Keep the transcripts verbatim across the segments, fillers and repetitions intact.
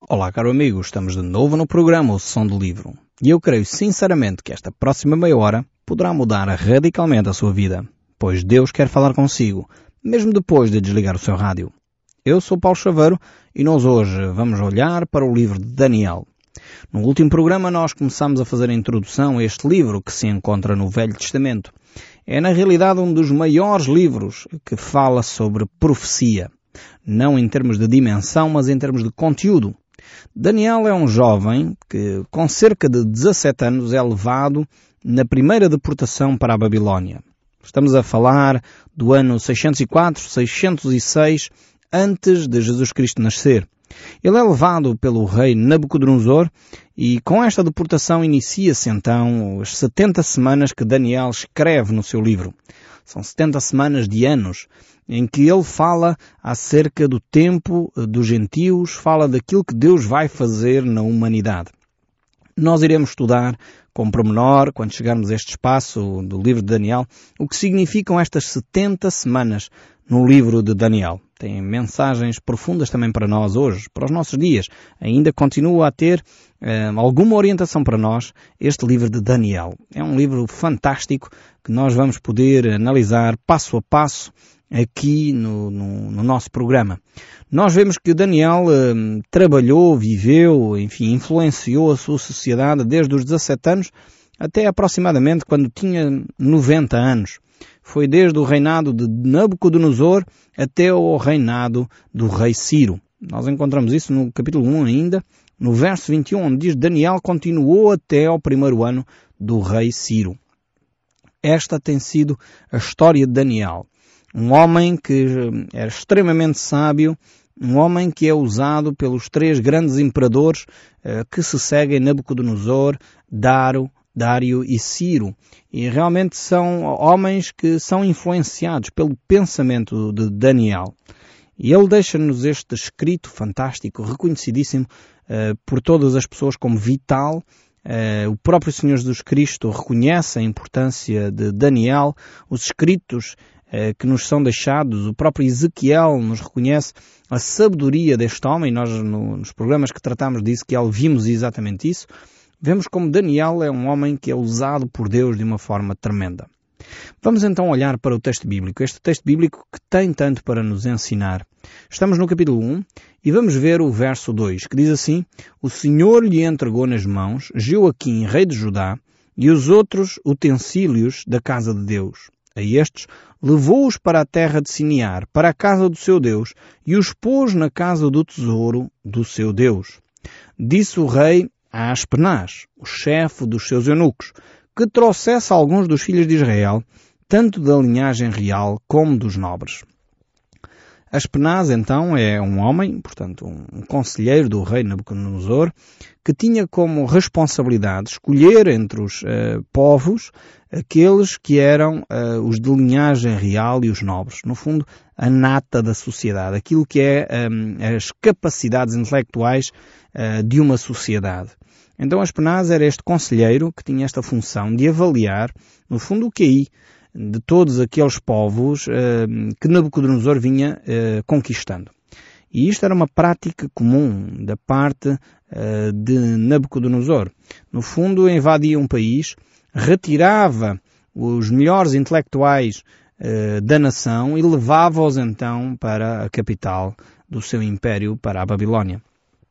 Olá, caro amigo, estamos de novo no programa O Som do Livro. E eu creio sinceramente que esta próxima meia hora poderá mudar radicalmente a sua vida, pois Deus quer falar consigo, mesmo depois de desligar o seu rádio. Eu sou Paulo Chaveiro e nós hoje vamos olhar para o livro de Daniel. No último programa nós começamos a fazer a introdução a este livro que se encontra no Velho Testamento. É na realidade um dos maiores livros que fala sobre profecia, não em termos de dimensão, mas em termos de conteúdo. Daniel é um jovem que, com cerca de dezassete anos, é levado na primeira deportação para a Babilónia. Estamos a falar do ano seiscentos e quatro, seiscentos e seis, antes de Jesus Cristo nascer. Ele é levado pelo rei Nabucodonosor e com esta deportação inicia-se então as setenta semanas que Daniel escreve no seu livro. São setenta semanas de anos em que ele fala acerca do tempo dos gentios, fala daquilo que Deus vai fazer na humanidade. Nós iremos estudar com pormenor, quando chegarmos a este espaço do livro de Daniel, o que significam estas setenta semanas no livro de Daniel. Tem mensagens profundas também para nós hoje, para os nossos dias. Ainda continua a ter eh, alguma orientação para nós este livro de Daniel. É um livro fantástico que nós vamos poder analisar passo a passo aqui no, no, no nosso programa. Nós vemos que Daniel eh, trabalhou, viveu, enfim, influenciou a sua sociedade desde os dezassete anos até aproximadamente quando tinha noventa anos. Foi desde o reinado de Nabucodonosor até o reinado do rei Ciro. Nós encontramos isso no capítulo um ainda, no verso vinte e um, onde diz: Daniel continuou até ao primeiro ano do rei Ciro. Esta tem sido a história de Daniel. Um homem que era extremamente sábio, um homem que é usado pelos três grandes imperadores eh, que se seguem: Nabucodonosor, Daro, Dário e Ciro. E realmente são homens que são influenciados pelo pensamento de Daniel. E ele deixa-nos este escrito fantástico, reconhecidíssimo uh, por todas as pessoas como vital. Uh, o próprio Senhor Jesus Cristo reconhece a importância de Daniel. Os escritos uh, que nos são deixados, o próprio Ezequiel nos reconhece a sabedoria deste homem. Nós, no, nos programas que tratamos disso, que vimos exatamente isso. Vemos como Daniel é um homem que é usado por Deus de uma forma tremenda. Vamos então olhar para o texto bíblico, este texto bíblico que tem tanto para nos ensinar. Estamos no capítulo um e vamos ver o verso dois, que diz assim: O Senhor lhe entregou nas mãos Joaquim, rei de Judá, e os outros utensílios da casa de Deus. A estes levou-os para a terra de Sinear, para a casa do seu Deus, e os pôs na casa do tesouro do seu Deus. Disse o rei a Aspenaz, o chefe dos seus eunucos, que trouxesse alguns dos filhos de Israel, tanto da linhagem real como dos nobres. Aspenaz, então, é um homem, portanto, um conselheiro do rei Nabucodonosor, que tinha como responsabilidade escolher entre os uh, povos aqueles que eram uh, os de linhagem real e os nobres. No fundo, a nata da sociedade, aquilo que é um, as capacidades intelectuais uh, de uma sociedade. Então Aspenaz era este conselheiro que tinha esta função de avaliar, no fundo, o Q I de todos aqueles povos uh, que Nabucodonosor vinha uh, conquistando. E isto era uma prática comum da parte uh, de Nabucodonosor. No fundo, invadia um país, retirava os melhores intelectuais uh, da nação e levava-os então para a capital do seu império, para a Babilónia.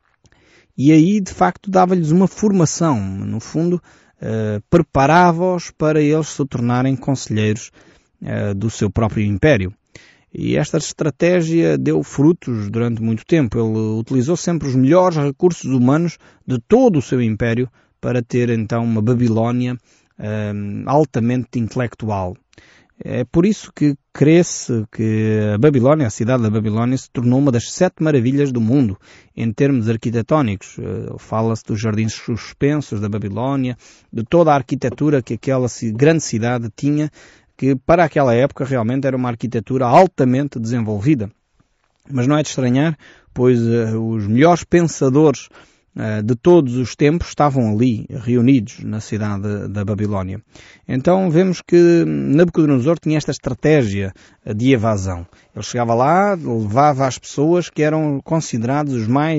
E aí, de facto, dava-lhes uma formação, no fundo, uh, preparava-os para eles se tornarem conselheiros uh, do seu próprio império. E esta estratégia deu frutos durante muito tempo. Ele utilizou sempre os melhores recursos humanos de todo o seu império para ter, então, uma Babilónia uh, altamente intelectual. É por isso que cresce que a Babilónia, a cidade da Babilónia, se tornou uma das sete maravilhas do mundo em termos arquitetónicos. Fala-se dos jardins suspensos da Babilónia, de toda a arquitetura que aquela grande cidade tinha, que para aquela época realmente era uma arquitetura altamente desenvolvida. Mas não é de estranhar, pois uh, os melhores pensadores de todos os tempos estavam ali, reunidos na cidade da Babilónia. Então vemos que Nabucodonosor tinha esta estratégia de evasão. Ele chegava lá, levava as pessoas que eram considerados os mais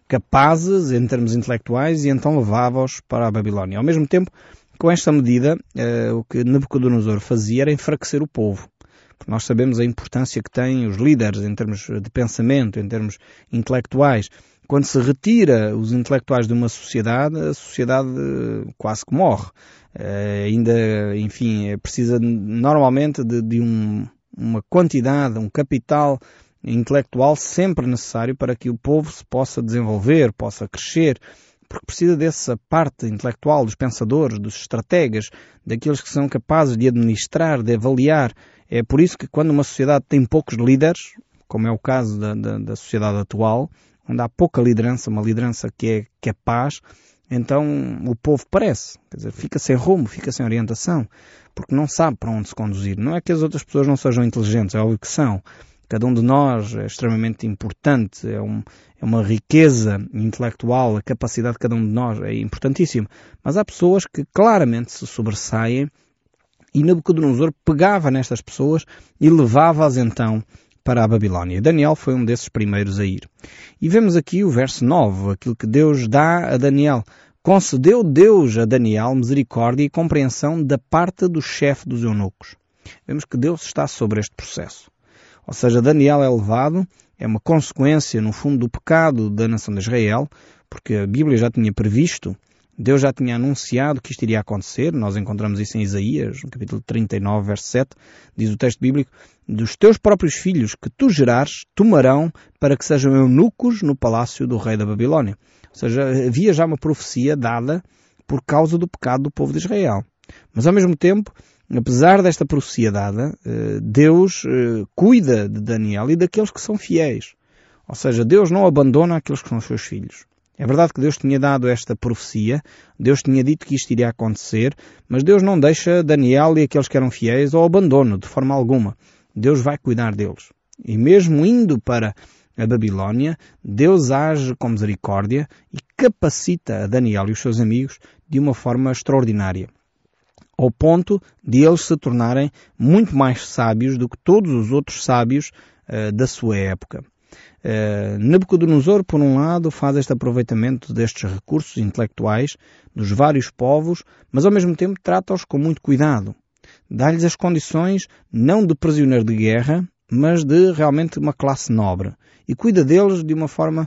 capazes em termos intelectuais e então levava-os para a Babilónia. Ao mesmo tempo, com esta medida, uh, o que Nabucodonosor fazia era enfraquecer o povo. Porque nós sabemos a importância que têm os líderes em termos de pensamento, em termos intelectuais. Quando se retira os intelectuais de uma sociedade, a sociedade quase que morre. Uh, ainda, enfim, precisa normalmente de, de um, uma quantidade, um capital intelectual sempre necessário para que o povo se possa desenvolver, possa crescer, porque precisa dessa parte intelectual dos pensadores, dos estrategas, daqueles que são capazes de administrar, de avaliar. É por isso que quando uma sociedade tem poucos líderes, como é o caso da, da, da sociedade atual, onde há pouca liderança, uma liderança que é capaz, então o povo parece, quer dizer, fica sem rumo, fica sem orientação, porque não sabe para onde se conduzir. Não é que as outras pessoas não sejam inteligentes, é óbvio que são. Cada um de nós é extremamente importante, é, um, é uma riqueza intelectual, a capacidade de cada um de nós é importantíssima. Mas há pessoas que claramente se sobressaem e Nabucodonosor pegava nestas pessoas e levava-as então para a Babilónia. Daniel foi um desses primeiros a ir. E vemos aqui o verso nove, aquilo que Deus dá a Daniel. Concedeu Deus a Daniel misericórdia e compreensão da parte do chefe dos eunucos. Vemos que Deus está sobre este processo. Ou seja, Daniel é levado, é uma consequência, no fundo, do pecado da nação de Israel, porque a Bíblia já tinha previsto, Deus já tinha anunciado que isto iria acontecer. Nós encontramos isso em Isaías, no capítulo trinta e nove, verso sete, diz o texto bíblico: dos teus próprios filhos que tu gerares, tomarão para que sejam eunucos no palácio do rei da Babilónia. Ou seja, havia já uma profecia dada por causa do pecado do povo de Israel. Mas ao mesmo tempo, apesar desta profecia dada, Deus cuida de Daniel e daqueles que são fiéis. Ou seja, Deus não abandona aqueles que são os seus filhos. É verdade que Deus tinha dado esta profecia, Deus tinha dito que isto iria acontecer, mas Deus não deixa Daniel e aqueles que eram fiéis ao abandono, de forma alguma. Deus vai cuidar deles. E mesmo indo para a Babilónia, Deus age com misericórdia e capacita a Daniel e os seus amigos de uma forma extraordinária, ao ponto de eles se tornarem muito mais sábios do que todos os outros sábios uh, da sua época. Uh, Nabucodonosor, por um lado, faz este aproveitamento destes recursos intelectuais dos vários povos, mas ao mesmo tempo trata-os com muito cuidado. Dá-lhes as condições não de prisioneiro de guerra, mas de realmente uma classe nobre. E cuida deles de uma forma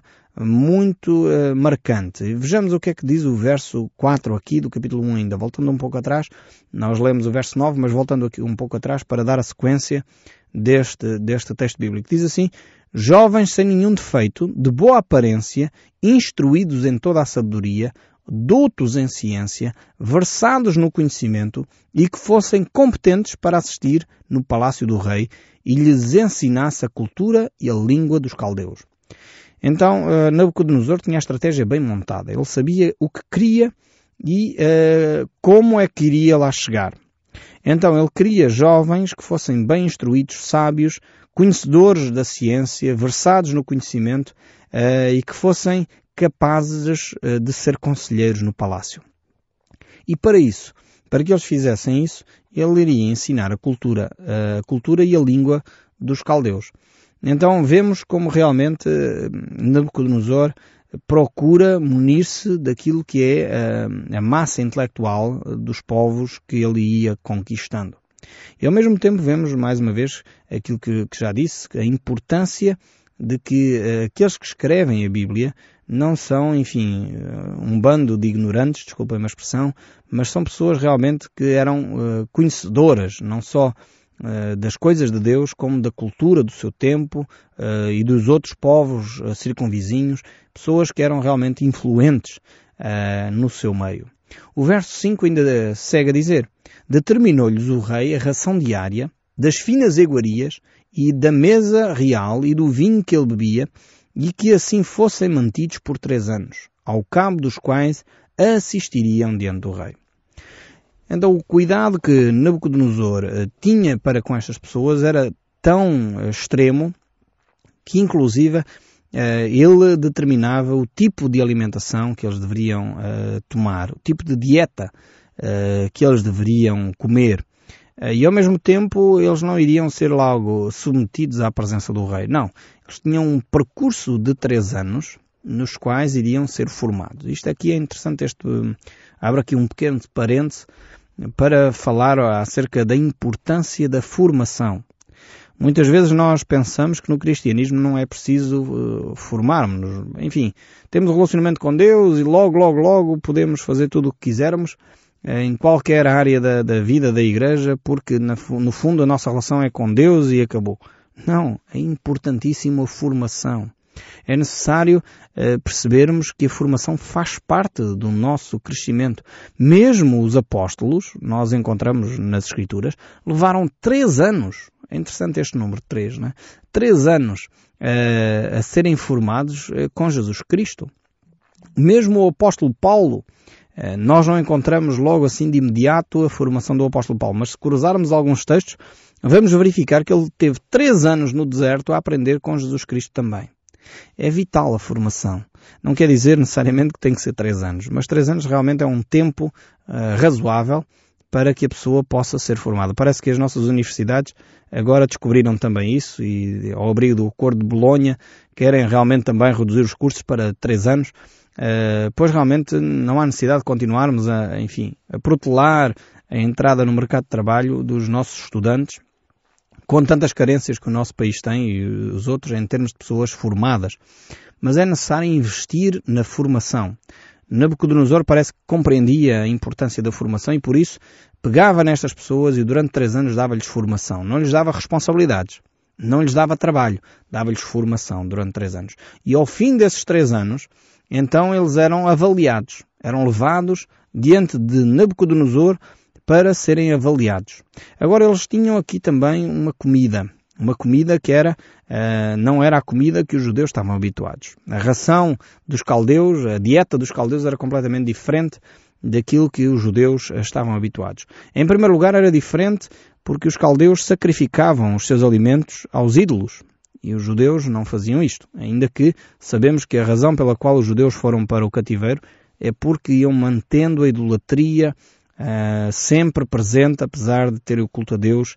muito uh, marcante. E vejamos o que é que diz o verso quatro aqui do capítulo um ainda. Voltando um pouco atrás, nós lemos o verso nove, mas voltando aqui um pouco atrás para dar a sequência deste, deste texto bíblico. Diz assim: jovens sem nenhum defeito, de boa aparência, instruídos em toda a sabedoria, doutos em ciência, versados no conhecimento e que fossem competentes para assistir no palácio do rei e lhes ensinasse a cultura e a língua dos caldeus. Então, uh, Nabucodonosor tinha a estratégia bem montada. Ele sabia o que queria e uh, como é que iria lá chegar. Então, ele queria jovens que fossem bem instruídos, sábios, conhecedores da ciência, versados no conhecimento uh, e que fossem capazes uh, de ser conselheiros no palácio. E para isso, para que eles fizessem isso, ele iria ensinar a cultura, a cultura e a língua dos caldeus. Então vemos como realmente Nabucodonosor procura munir-se daquilo que é a, a massa intelectual dos povos que ele ia conquistando. E ao mesmo tempo vemos mais uma vez aquilo que, que já disse, a importância de que uh, aqueles que escrevem a Bíblia não são, enfim, uh, um bando de ignorantes, desculpem a expressão, mas são pessoas realmente que eram uh, conhecedoras, não só uh, das coisas de Deus, como da cultura do seu tempo uh, e dos outros povos uh, circunvizinhos, pessoas que eram realmente influentes uh, no seu meio. O verso cinco ainda segue a dizer: determinou-lhes o rei a ração diária das finas iguarias e da mesa real e do vinho que ele bebia, e que assim fossem mantidos por três anos, ao cabo dos quais assistiriam diante do rei. Então o cuidado que Nabucodonosor uh, tinha para com estas pessoas era tão uh, extremo que inclusive uh, ele determinava o tipo de alimentação que eles deveriam uh, tomar, o tipo de dieta uh, que eles deveriam comer. E ao mesmo tempo eles não iriam ser logo submetidos à presença do rei. Não, eles tinham um percurso de três anos nos quais iriam ser formados. Isto aqui é interessante, este, abro aqui um pequeno parêntese para falar acerca da importância da formação. Muitas vezes nós pensamos que no cristianismo não é preciso uh, formarmos-nos. Enfim, temos um relacionamento com Deus e logo, logo, logo podemos fazer tudo o que quisermos uh, em qualquer área da, da vida da igreja, porque na, no fundo a nossa relação é com Deus e acabou. Não, é importantíssima a formação. É necessário uh, percebermos que a formação faz parte do nosso crescimento. Mesmo os apóstolos, nós encontramos nas Escrituras, levaram três anos. É interessante este número, três, não é? Três anos uh, a serem formados uh, com Jesus Cristo. Mesmo o apóstolo Paulo, uh, nós não encontramos logo assim de imediato a formação do apóstolo Paulo, mas se cruzarmos alguns textos, vamos verificar que ele teve três anos no deserto a aprender com Jesus Cristo também. É vital a formação. Não quer dizer necessariamente que tem que ser três anos, mas três anos realmente é um tempo uh, razoável para que a pessoa possa ser formada. Parece que as nossas universidades agora descobriram também isso e, ao abrigo do Acordo de Bolonha, querem realmente também reduzir os cursos para três anos, uh, pois realmente não há necessidade de continuarmos a, enfim, a protelar a entrada no mercado de trabalho dos nossos estudantes, com tantas carências que o nosso país tem e os outros em termos de pessoas formadas. Mas é necessário investir na formação. Nabucodonosor parece que compreendia a importância da formação e por isso pegava nestas pessoas e durante três anos dava-lhes formação. Não lhes dava responsabilidades, não lhes dava trabalho, dava-lhes formação durante três anos. E ao fim desses três anos, então eles eram avaliados, eram levados diante de Nabucodonosor para serem avaliados. Agora eles tinham aqui também uma comida. Uma comida que era, uh, não era a comida que os judeus estavam habituados. A ração dos caldeus, a dieta dos caldeus era completamente diferente daquilo que os judeus estavam habituados. Em primeiro lugar era diferente porque os caldeus sacrificavam os seus alimentos aos ídolos. E os judeus não faziam isto. Ainda que sabemos que a razão pela qual os judeus foram para o cativeiro é porque iam mantendo a idolatria Uh, sempre presente, apesar de terem o culto a Deus,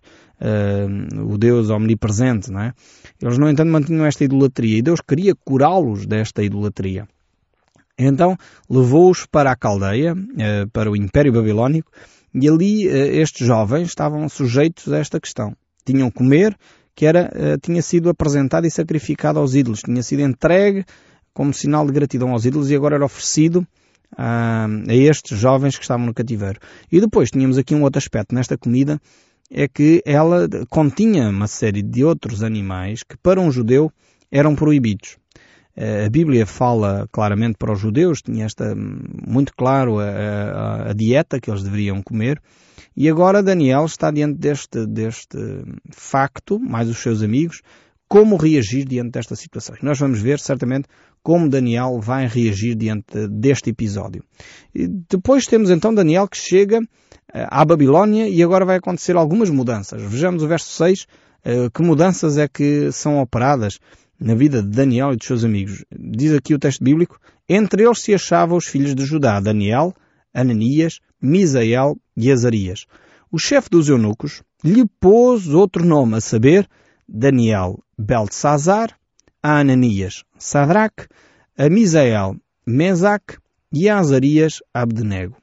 uh, o Deus omnipresente, não é? Eles, no entanto, mantinham esta idolatria e Deus queria curá-los desta idolatria. Então, levou-os para a Caldeia, uh, para o Império Babilónico, e ali uh, estes jovens estavam sujeitos a esta questão. Tinham que comer, que era, uh, tinha sido apresentado e sacrificado aos ídolos, tinha sido entregue como sinal de gratidão aos ídolos e agora era oferecido a estes jovens que estavam no cativeiro. E depois tínhamos aqui um outro aspecto nesta comida, é que ela continha uma série de outros animais que para um judeu eram proibidos. A Bíblia fala claramente para os judeus, tinha esta muito claro a, a, a dieta que eles deveriam comer, e agora Daniel está diante deste, deste facto, mais os seus amigos, como reagir diante desta situação. Nós vamos ver certamente como Daniel vai reagir diante deste episódio. E depois temos então Daniel que chega à Babilónia e agora vai acontecer algumas mudanças. Vejamos o verso seis, que mudanças é que são operadas na vida de Daniel e dos seus amigos. Diz aqui o texto bíblico, entre eles se achavam os filhos de Judá, Daniel, Ananias, Misael e Azarias. O chefe dos eunucos lhe pôs outro nome, a saber, Daniel, Beltesazar, a Ananias, Sadraque, a Misael, Mesaque e a Azarias, Abdenego.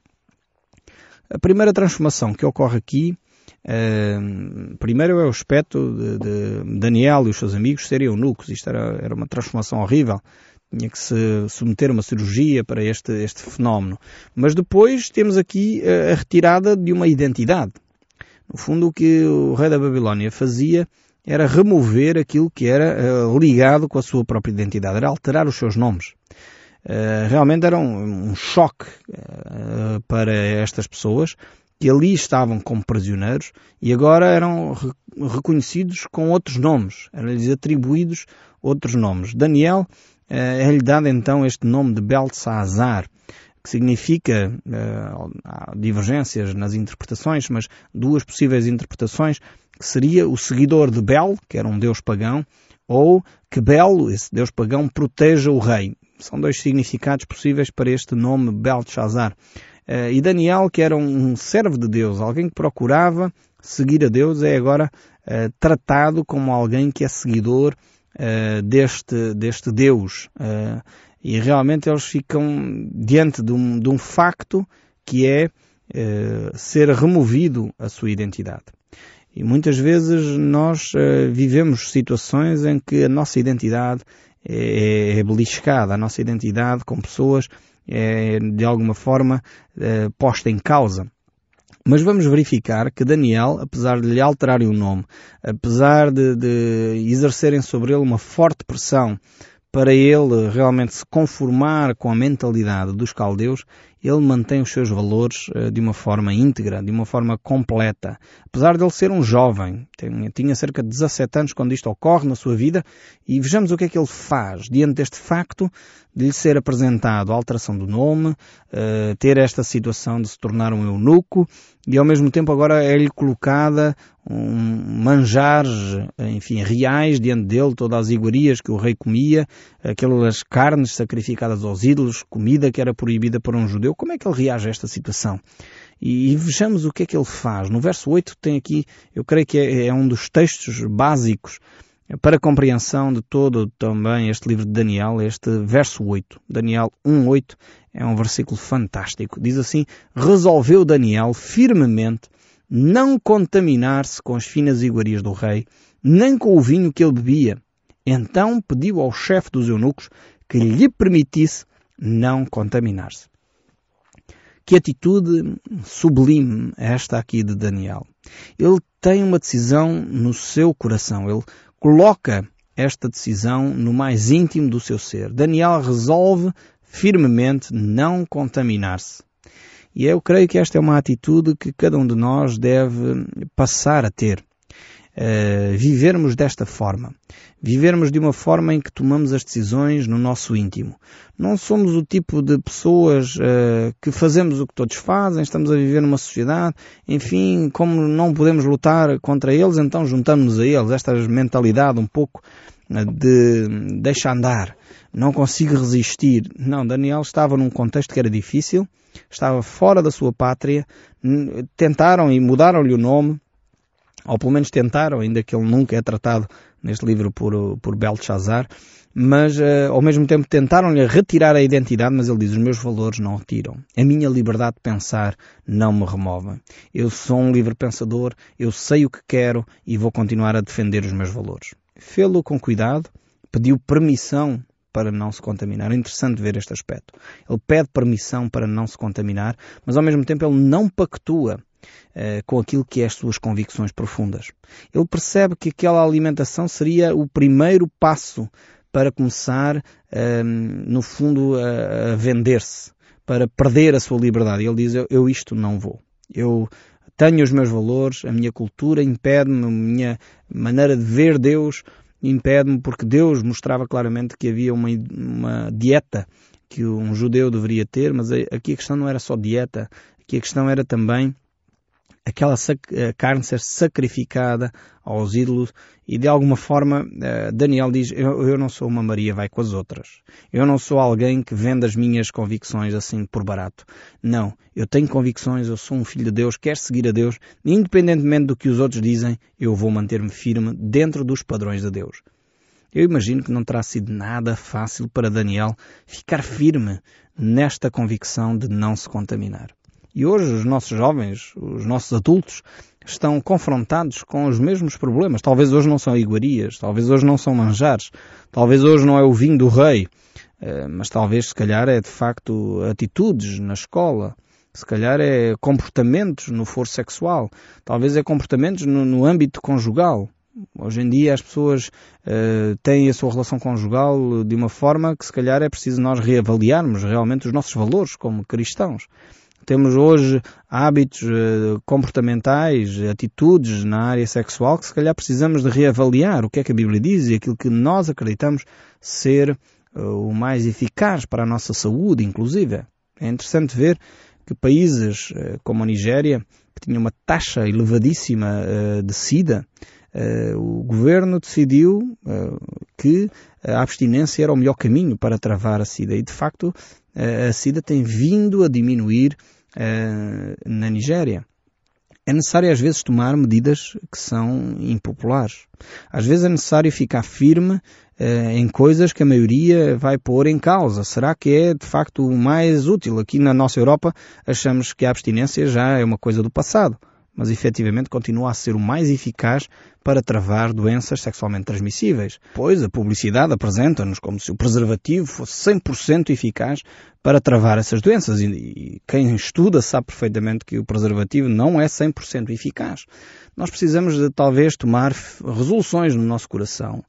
A primeira transformação que ocorre aqui, uh, primeiro é o aspecto de, de Daniel e os seus amigos serem eunucos. Isto era, era uma transformação horrível. Tinha que se submeter a uma cirurgia para este, este fenómeno. Mas depois temos aqui a retirada de uma identidade. No fundo, o que o rei da Babilónia fazia era remover aquilo que era uh, ligado com a sua própria identidade, era alterar os seus nomes. Uh, realmente era um, um choque uh, para estas pessoas que ali estavam como prisioneiros e agora eram re- reconhecidos com outros nomes, eram-lhes atribuídos outros nomes. Daniel uh, é-lhe dado então este nome de Beltesazar, que significa, uh, há divergências nas interpretações, mas duas possíveis interpretações, que seria o seguidor de Bel, que era um deus pagão, ou que Bel, esse deus pagão, proteja o rei. São dois significados possíveis para este nome Beltesazar. Uh, e Daniel, que era um servo de Deus, alguém que procurava seguir a Deus, é agora uh, tratado como alguém que é seguidor uh, deste, deste Deus. Uh, E realmente eles ficam diante de um, de um facto que é eh, ser removido a sua identidade. E muitas vezes nós eh, vivemos situações em que a nossa identidade é, é beliscada, a nossa identidade com pessoas é de alguma forma eh, posta em causa. Mas vamos verificar que Daniel, apesar de lhe alterarem o nome, apesar de, de exercerem sobre ele uma forte pressão para ele realmente se conformar com a mentalidade dos caldeus, ele mantém os seus valores uh, de uma forma íntegra, de uma forma completa. Apesar de ele ser um jovem, tinha, tinha cerca de dezassete anos quando isto ocorre na sua vida, e vejamos o que é que ele faz diante deste facto de lhe ser apresentado a alteração do nome, uh, ter esta situação de se tornar um eunuco, e ao mesmo tempo agora é-lhe colocada um manjares, enfim, reais diante dele, todas as iguarias que o rei comia, aquelas carnes sacrificadas aos ídolos, comida que era proibida para um judeu. Como é que ele reage a esta situação? E, e vejamos o que é que ele faz. No verso oito tem aqui, eu creio que é, é um dos textos básicos para a compreensão de todo também este livro de Daniel, este verso oito. Daniel um, oito é um versículo fantástico. Diz assim: resolveu Daniel firmemente não contaminar-se com as finas iguarias do rei, nem com o vinho que ele bebia. Então pediu ao chefe dos eunucos que lhe permitisse não contaminar-se. Que atitude sublime esta aqui de Daniel. Ele tem uma decisão no seu coração. Ele coloca esta decisão no mais íntimo do seu ser. Daniel resolve firmemente não contaminar-se. E eu creio que esta é uma atitude que cada um de nós deve passar a ter. Uh, vivermos desta forma. Vivermos de uma forma em que tomamos as decisões no nosso íntimo. Não somos o tipo de pessoas uh, que fazemos o que todos fazem, estamos a viver numa sociedade, enfim, como não podemos lutar contra eles, então juntamos-nos a eles. Esta mentalidade um pouco uh, de deixa andar, não consigo resistir. Não, Daniel estava num contexto que era difícil, estava fora da sua pátria, tentaram e mudaram-lhe o nome, ou pelo menos tentaram, ainda que ele nunca é tratado neste livro por, por Belteshazzar, mas uh, ao mesmo tempo tentaram-lhe retirar a identidade, mas ele diz: os meus valores não retiram. A minha liberdade de pensar não me remove. Eu sou um livre pensador, eu sei o que quero e vou continuar a defender os meus valores. Fê-lo com cuidado, pediu permissão para não se contaminar. É interessante ver este aspecto. Ele pede permissão para não se contaminar, mas ao mesmo tempo ele não pactua Uh, com aquilo que é as suas convicções profundas. Ele percebe que aquela alimentação seria o primeiro passo para começar, uh, no fundo, a, a vender-se, para perder a sua liberdade. Ele diz: eu, eu isto não vou. Eu tenho os meus valores, a minha cultura impede-me, a minha maneira de ver Deus impede-me, porque Deus mostrava claramente que havia uma, uma dieta que um judeu deveria ter, mas aqui a questão não era só dieta, aqui a questão era também aquela sac- carne ser sacrificada aos ídolos, e de alguma forma Daniel diz: eu, eu não sou uma Maria vai com as outras. Eu não sou alguém que vende as minhas convicções assim por barato. Não, eu tenho convicções, eu sou um filho de Deus, quero seguir a Deus, independentemente do que os outros dizem, eu vou manter-me firme dentro dos padrões de Deus. Eu imagino que não terá sido nada fácil para Daniel ficar firme nesta convicção de não se contaminar. E hoje os nossos jovens, os nossos adultos, estão confrontados com os mesmos problemas. Talvez hoje não são iguarias, talvez hoje não são manjares, talvez hoje não é o vinho do rei, mas talvez, se calhar, é de facto atitudes na escola, se calhar é comportamentos no foro sexual, talvez é comportamentos no, no âmbito conjugal. Hoje em dia as pessoas uh, têm a sua relação conjugal de uma forma que, se calhar, é preciso nós reavaliarmos realmente os nossos valores como cristãos. Temos hoje hábitos uh, comportamentais, atitudes na área sexual que se calhar precisamos de reavaliar o que é que a Bíblia diz e aquilo que nós acreditamos ser uh, o mais eficaz para a nossa saúde, inclusive. É interessante ver que países uh, como a Nigéria, que tinham uma taxa elevadíssima uh, de SIDA, uh, o governo decidiu uh, que a abstinência era o melhor caminho para travar a SIDA. E, de facto, uh, a SIDA tem vindo a diminuir Uh, na Nigéria. É necessário às vezes tomar medidas que são impopulares. Às vezes é necessário ficar firme eh, em coisas que a maioria vai pôr em causa. Será que é de facto o mais útil? Aqui na nossa Europa achamos que a abstinência já é uma coisa do passado, mas efetivamente continua a ser o mais eficaz para travar doenças sexualmente transmissíveis. Pois a publicidade apresenta-nos como se o preservativo fosse cem por cento eficaz para travar essas doenças. E, e quem estuda sabe perfeitamente que o preservativo não é cem por cento eficaz. Nós precisamos de talvez tomar resoluções no nosso coração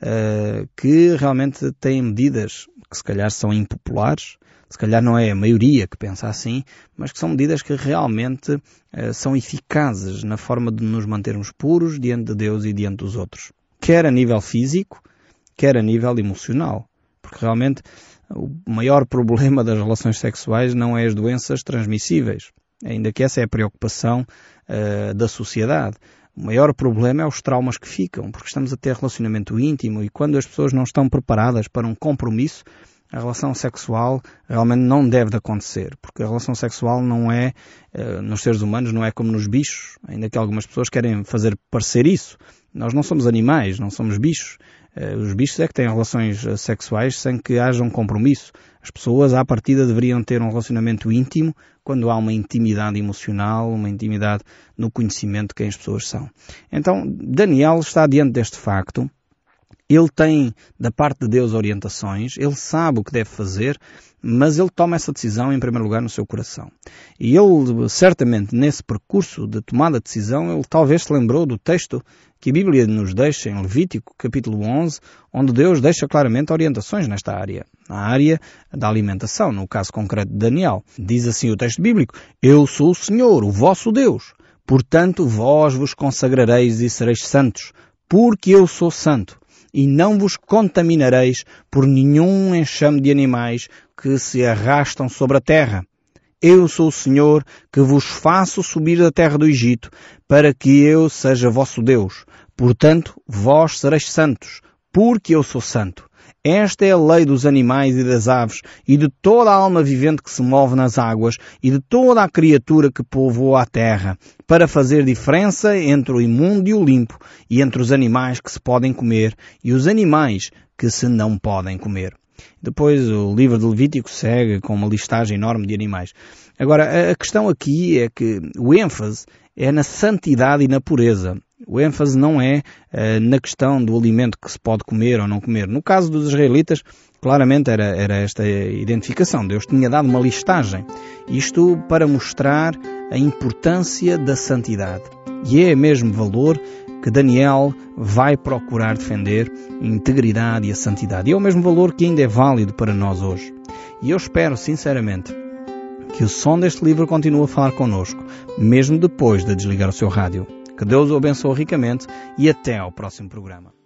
uh, que realmente têm medidas que se calhar são impopulares, se calhar não é a maioria que pensa assim, mas que são medidas que realmente uh, são eficazes na forma de nos mantermos puros diante de Deus e diante dos outros. Quer a nível físico, quer a nível emocional. Porque realmente o maior problema das relações sexuais não é as doenças transmissíveis, ainda que essa é a preocupação uh, da sociedade. O maior problema é os traumas que ficam, porque estamos a ter relacionamento íntimo e quando as pessoas não estão preparadas para um compromisso, a relação sexual realmente não deve de acontecer, porque a relação sexual não é, uh, nos seres humanos, não é como nos bichos, ainda que algumas pessoas querem fazer parecer isso. Nós não somos animais, não somos bichos. Uh, os bichos é que têm relações uh, sexuais sem que haja um compromisso. As pessoas, à partida, deveriam ter um relacionamento íntimo quando há uma intimidade emocional, uma intimidade no conhecimento de quem as pessoas são. Então, Daniel está diante deste facto. Ele tem, da parte de Deus, orientações, ele sabe o que deve fazer, mas ele toma essa decisão, em primeiro lugar, no seu coração. E ele, certamente, nesse percurso de tomada de decisão, ele talvez se lembrou do texto que a Bíblia nos deixa em Levítico, capítulo onze, onde Deus deixa claramente orientações nesta área, na área da alimentação, no caso concreto de Daniel. Diz assim o texto bíblico: Eu sou o Senhor, o vosso Deus, portanto vós vos consagrareis e sereis santos, porque eu sou santo. E não vos contaminareis por nenhum enxame de animais que se arrastam sobre a terra. Eu sou o Senhor que vos faço subir da terra do Egito, para que eu seja vosso Deus. Portanto, vós sereis santos, porque eu sou santo. Esta é a lei dos animais e das aves, e de toda a alma vivente que se move nas águas, e de toda a criatura que povoa a terra, para fazer diferença entre o imundo e o limpo, e entre os animais que se podem comer, e os animais que se não podem comer. Depois o livro de Levítico segue com uma listagem enorme de animais. Agora, a questão aqui é que o ênfase é na santidade e na pureza. O ênfase não é uh, na questão do alimento que se pode comer ou não comer. No caso dos israelitas, claramente era, era esta identificação. Deus tinha dado uma listagem. Isto para mostrar a importância da santidade. E é mesmo valor que Daniel vai procurar defender, a integridade e a santidade. E é o mesmo valor que ainda é válido para nós hoje. E eu espero, sinceramente, que o som deste livro continue a falar connosco, mesmo depois de desligar o seu rádio. Que Deus o abençoe ricamente e até ao próximo programa.